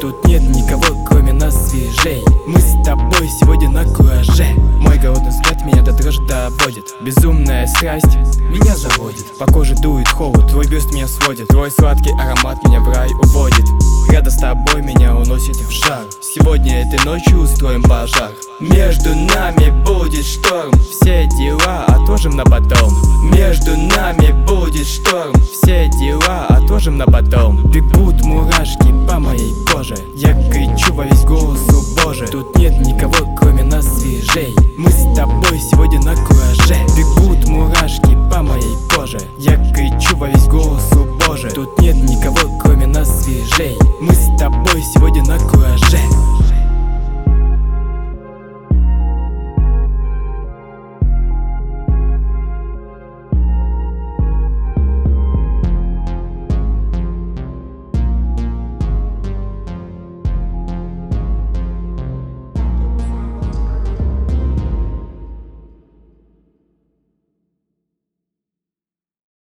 Тут нет никого, кроме нас, свежей. Мы с тобой сегодня на кураже. Мой голодный взгляд меня до дрожи доводит. Безумная страсть меня заводит. По коже дует холод, твой бюст меня сводит. Твой сладкий аромат меня в рай уводит. Рядом с тобой меня уносит в жар. Сегодня этой ночью устроим пожар. Между нами будет шторм. Все дела отложим на потом. Между нами будет шторм. Все дела отложим на потом. Бегут мурашки по моей коже. Я кричу во весь голос: о боже. Тут